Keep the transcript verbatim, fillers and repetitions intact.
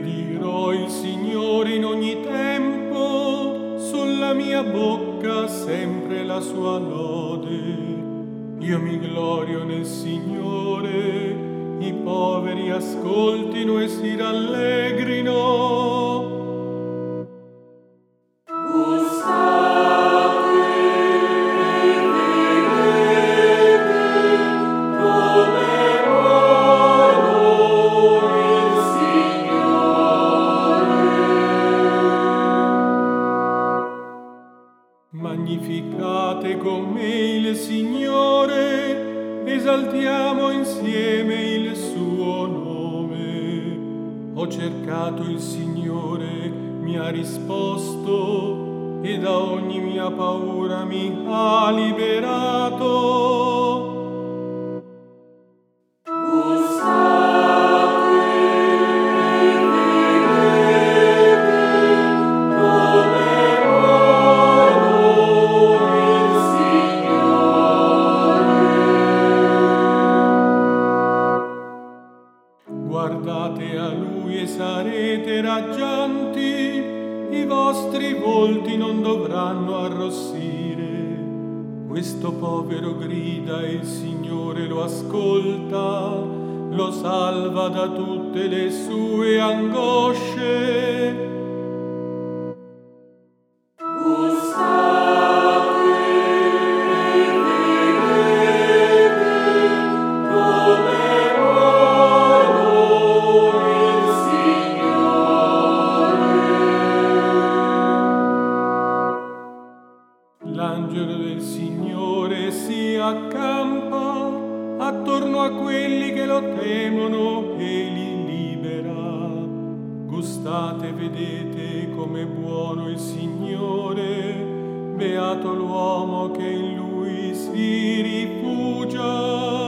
Benedirò il Signore in ogni tempo, sulla mia bocca sempre la sua lode. Io mi glorio nel Signore, i poveri ascoltino e si rallegrino. Magnificate con me il Signore, esaltiamo insieme il suo nome. Ho cercato il Signore, mi ha risposto, e da ogni mia paura mi ha liberato. Guardate a Lui e sarete raggianti, i vostri volti non dovranno arrossire. Questo povero grida e il Signore lo ascolta, lo salva da tutte le sue angosce. L'angelo del Signore si accampa attorno a quelli che lo temono e li libera. Gustate e vedete com'è buono il Signore, beato l'uomo che in Lui si rifugia.